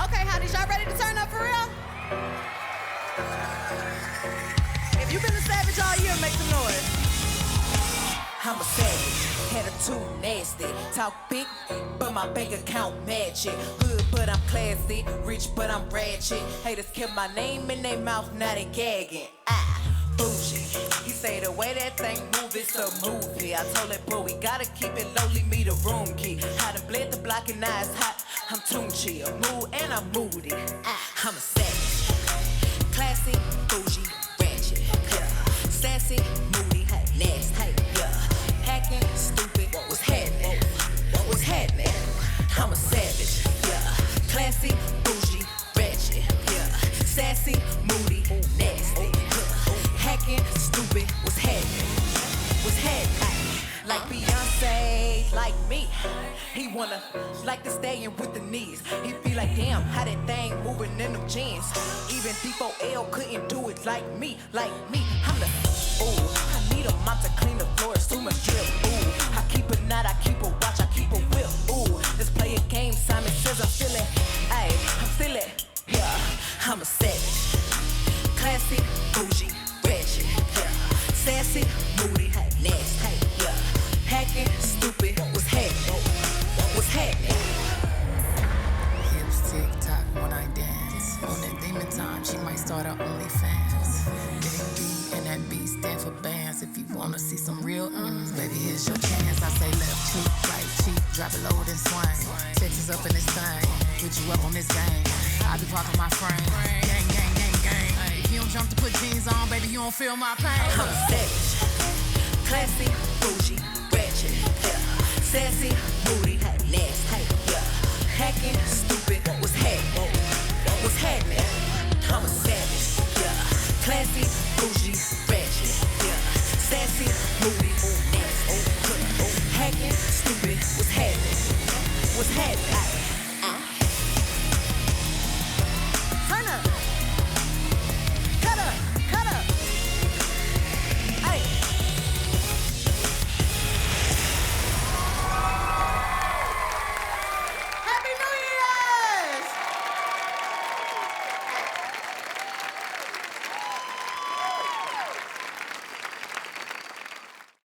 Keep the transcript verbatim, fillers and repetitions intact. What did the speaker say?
Okay, hotties, y'all ready to turn up for real? If you've been a savage all year, make some noise. I'm a savage, head or too nasty. Talk big, but my bank account match it. Hood, but I'm classy. Rich, but I'm ratchet. Haters kept my name in their mouth, now they gagging. Ah, bougie. He say the way that thing move, it's a movie. I told that boy we gotta keep it low, leave me the room key. I done bled the block and now it's hot. I'm Tunchi, a mood and I'm moody. Ah, I'm a savage, classy, bougie, ratchet, yeah. Sassy, moody, hey, nasty, yeah. Hacking, stupid, what's happening? What's happening? I'm a savage, yeah. Classy, bougie, ratchet, yeah. Sassy, moody, nasty, yeah. Hacking, stupid, what's happening? What's happening? Like Beyonce, like me. He wanna like to stay in with the knees. He be like, damn, how that thing moving in them jeans. Even D four L couldn't do it like me, like me. I'm the ooh, I need a mop to clean the floor, it's too much drip. Ooh, I keep a knot, I keep a watch, I keep a whip. Ooh, let's play a game. Simon says I'm feeling, ayy, I'm feeling, yeah. I'm a savage, classy, bougie, ratchet, yeah. Sassy, moody, nasty, yeah. Hacking, stupid, what's happening? What's happening? Hips tick tock when I dance. On that demon time, she might start her OnlyFans. Getting beat and that B stand for bands. If you wanna see some real uns, baby, here's your chance. I say left cheek, right cheek, drop it low then swing. Texas up in this thing, put you up on this game. I be parking my frame, gang, gang, gang, gang. If you don't jump to put jeans on, baby, you don't feel my pain. I'm a savage, classy, bougie, ratchet, yeah. Sassy, moody, nasty, yeah. Hacking, stupid, what's happening? What's happening? I'm a savage, yeah. Classy,